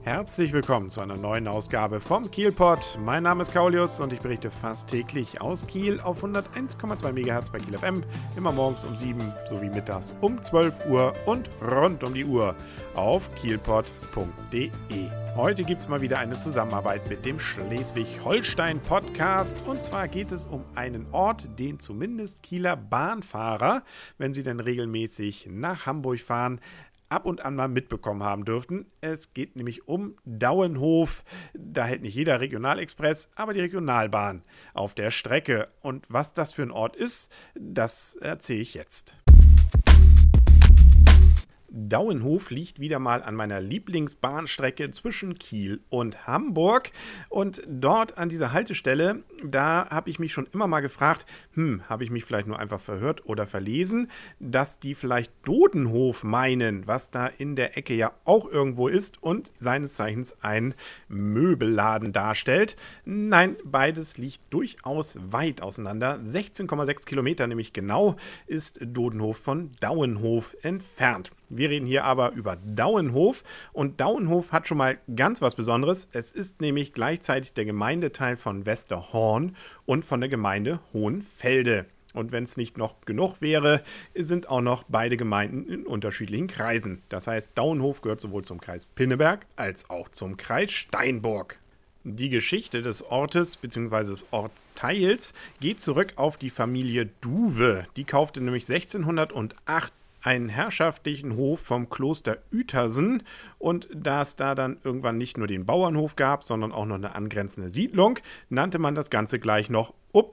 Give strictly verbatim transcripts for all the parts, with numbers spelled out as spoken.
Herzlich willkommen zu einer neuen Ausgabe vom Kielpod. Mein Name ist Kaulius und ich berichte fast täglich aus Kiel auf hunderteins Komma zwei Megahertz bei Kiel F M, immer morgens um sieben sowie mittags um zwölf Uhr und rund um die Uhr auf kielpod punkt de. Heute gibt es mal wieder eine Zusammenarbeit mit dem Schleswig-Holstein-Podcast und zwar geht es um einen Ort, den zumindest Kieler Bahnfahrer, wenn sie denn regelmäßig nach Hamburg fahren, ab und an mal mitbekommen haben dürften. Es geht nämlich um Dauenhof. Da hält nicht jeder Regionalexpress, aber die Regionalbahn auf der Strecke. Und was das für ein Ort ist, das erzähle ich jetzt. Dauenhof liegt wieder mal an meiner Lieblingsbahnstrecke zwischen Kiel und Hamburg und dort an dieser Haltestelle, da habe ich mich schon immer mal gefragt, hm, habe ich mich vielleicht nur einfach verhört oder verlesen, dass die vielleicht Dodenhof meinen, was da in der Ecke ja auch irgendwo ist und seines Zeichens ein Möbelladen darstellt. Nein, beides liegt durchaus weit auseinander. sechzehn Komma sechs Kilometer nämlich genau ist Dodenhof von Dauenhof entfernt. Wir reden hier aber über Dauenhof und Dauenhof hat schon mal ganz was Besonderes. Es ist nämlich gleichzeitig der Gemeindeteil von Westerhorn und von der Gemeinde Hohenfelde. Und wenn es nicht noch genug wäre, sind auch noch beide Gemeinden in unterschiedlichen Kreisen. Das heißt, Dauenhof gehört sowohl zum Kreis Pinneberg als auch zum Kreis Steinburg. Die Geschichte des Ortes bzw. des Ortsteils geht zurück auf die Familie Duwe. Die kaufte nämlich sechzehnhundertacht einen herrschaftlichen Hof vom Kloster Uetersen und da es da dann irgendwann nicht nur den Bauernhof gab, sondern auch noch eine angrenzende Siedlung, nannte man das Ganze gleich noch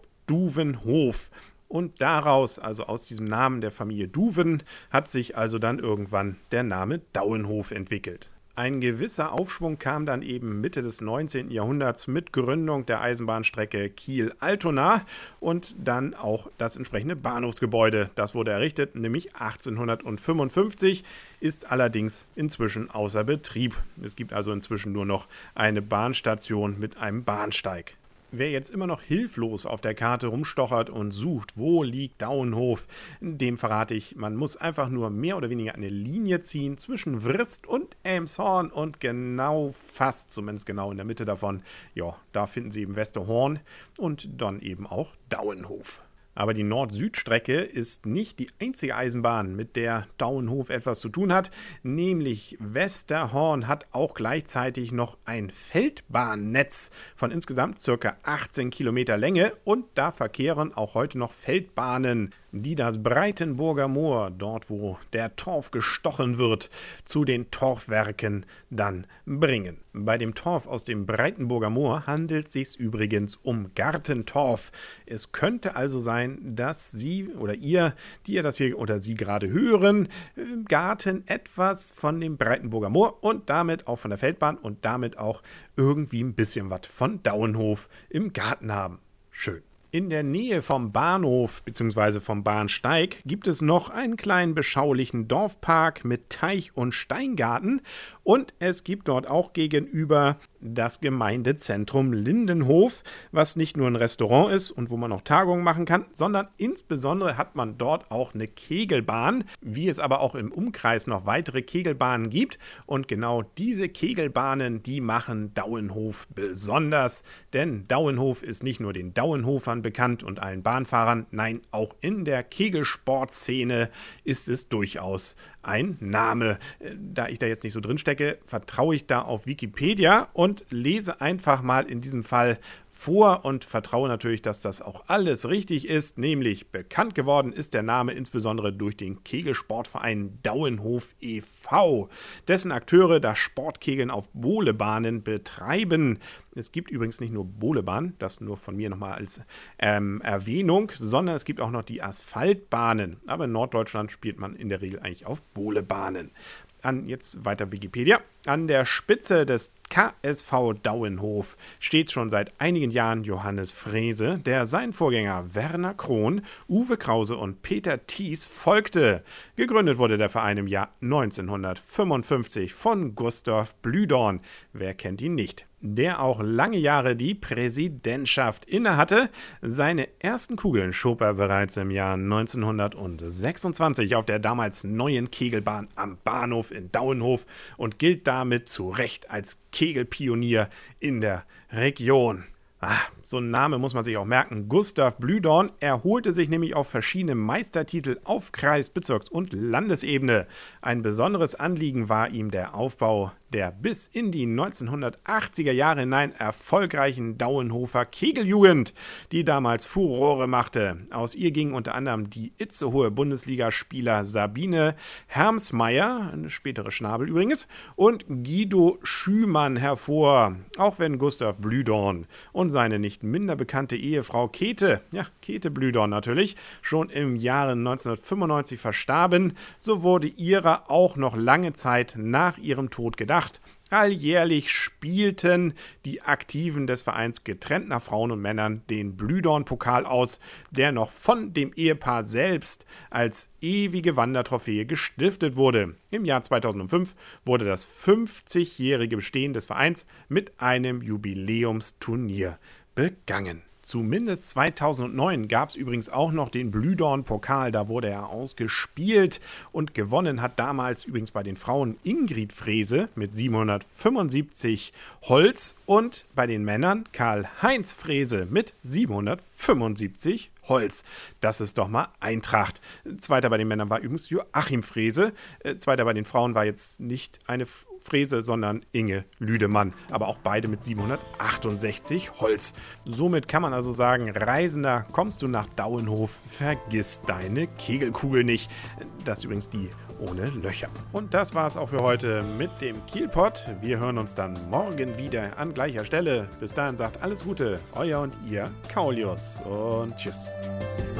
Obduvenhof. Und daraus, also aus diesem Namen der Familie Duven, hat sich also dann irgendwann der Name Dauenhof entwickelt. Ein gewisser Aufschwung kam dann eben Mitte des neunzehnten Jahrhunderts mit Gründung der Eisenbahnstrecke Kiel-Altona und dann auch das entsprechende Bahnhofsgebäude. Das wurde errichtet, nämlich achtzehnhundertfünfundfünfzig, ist allerdings inzwischen außer Betrieb. Es gibt also inzwischen nur noch eine Bahnstation mit einem Bahnsteig. Wer jetzt immer noch hilflos auf der Karte rumstochert und sucht, wo liegt Dauenhof, dem verrate ich, man muss einfach nur mehr oder weniger eine Linie ziehen zwischen Wrist und Elmshorn und genau fast, zumindest genau in der Mitte davon, ja, da finden Sie eben Westerhorn und dann eben auch Dauenhof. Aber die Nord-Süd-Strecke ist nicht die einzige Eisenbahn, mit der Dauenhof etwas zu tun hat, nämlich Westerhorn hat auch gleichzeitig noch ein Feldbahnnetz von insgesamt ca. achtzehn Kilometer Länge und da verkehren auch heute noch Feldbahnen, die das Breitenburger Moor, dort wo der Torf gestochen wird, zu den Torfwerken dann bringen. Bei dem Torf aus dem Breitenburger Moor handelt es sich übrigens um Gartentorf. Es könnte also sein, dass Sie oder ihr, die ihr das hier oder Sie gerade hören, im Garten etwas von dem Breitenburger Moor und damit auch von der Feldbahn und damit auch irgendwie ein bisschen was von Dauenhof im Garten haben. Schön. In der Nähe vom Bahnhof bzw. vom Bahnsteig gibt es noch einen kleinen beschaulichen Dorfpark mit Teich und Steingarten und es gibt dort auch gegenüber das Gemeindezentrum Lindenhof, was nicht nur ein Restaurant ist und wo man auch Tagungen machen kann, sondern insbesondere hat man dort auch eine Kegelbahn, wie es aber auch im Umkreis noch weitere Kegelbahnen gibt und genau diese Kegelbahnen, die machen Dauenhof besonders, denn Dauenhof ist nicht nur den Dauenhofern bekannt und allen Bahnfahrern, nein, auch in der Kegelsportszene ist es durchaus ein Name. Da ich da jetzt nicht so drin stecke, vertraue ich da auf Wikipedia und lese einfach mal in diesem Fall vor und vertraue natürlich, dass das auch alles richtig ist, nämlich bekannt geworden ist der Name insbesondere durch den Kegelsportverein Dauenhof e V, dessen Akteure das Sportkegeln auf Bohlebahnen betreiben. Es gibt übrigens nicht nur Bohlebahnen, das nur von mir nochmal als ähm, Erwähnung, sondern es gibt auch noch die Asphaltbahnen, aber in Norddeutschland spielt man in der Regel eigentlich auf Bohlebahnen. An, jetzt weiter Wikipedia. An der Spitze des K S V Dauenhof steht schon seit einigen Jahren Johannes Frese, der seinen Vorgänger Werner Krohn, Uwe Krause und Peter Thies folgte. Gegründet wurde der Verein im Jahr neunzehnhundertfünfundfünfzig von Gustav Blühdorn. Wer kennt ihn nicht? der auch lange Jahre die Präsidentschaft innehatte. Seine ersten Kugeln schob er bereits im Jahr neunzehnhundertsechsundzwanzig auf der damals neuen Kegelbahn am Bahnhof in Dauenhof und gilt damit zu Recht als Kegelpionier in der Region. Ah, so ein Name muss man sich auch merken. Gustav Blühdorn erholte sich nämlich auf verschiedene Meistertitel auf Kreis-, Bezirks- und Landesebene. Ein besonderes Anliegen war ihm der Aufbau der bis in die neunzehnhundertachtziger Jahre hinein erfolgreichen Dauenhofer Kegeljugend, die damals Furore machte. Aus ihr gingen unter anderem die itzehoe Bundesligaspieler Sabine Hermsmeyer, eine spätere Schnabel übrigens, und Guido Schümann hervor. Auch wenn Gustav Blühdorn und seine nicht minder bekannte Ehefrau Käthe, ja, Käthe Blühdorn natürlich, schon im Jahre neunzehnhundertfünfundneunzig verstarben, so wurde ihrer auch noch lange Zeit nach ihrem Tod gedacht. Alljährlich spielten die Aktiven des Vereins getrennt nach Frauen und Männern den Blühdorn-Pokal aus, der noch von dem Ehepaar selbst als ewige Wandertrophäe gestiftet wurde. Im Jahr zweitausendfünf wurde das fünfzigjährige Bestehen des Vereins mit einem Jubiläumsturnier begangen. Zumindest zweitausendneun gab es übrigens auch noch den Blühdorn-Pokal, da wurde er ausgespielt und gewonnen hat damals übrigens bei den Frauen Ingrid Frese mit siebenhundertfünfundsiebzig Holz und bei den Männern Karl-Heinz Frese mit siebenhundertfünfundsiebzig Holz. Das ist doch mal Eintracht. Zweiter bei den Männern war übrigens Joachim Frese. Zweiter bei den Frauen war jetzt nicht eine Frese, sondern Inge Lüdemann. Aber auch beide mit siebenhundertachtundsechzig Holz. Somit kann man also sagen, Reisender, kommst du nach Dauenhof, vergiss deine Kegelkugel nicht. Das ist übrigens die ohne Löcher. Und das war's auch für heute mit dem Kielpot. Wir hören uns dann morgen wieder an gleicher Stelle. Bis dahin sagt alles Gute, euer und ihr Kaulius und tschüss.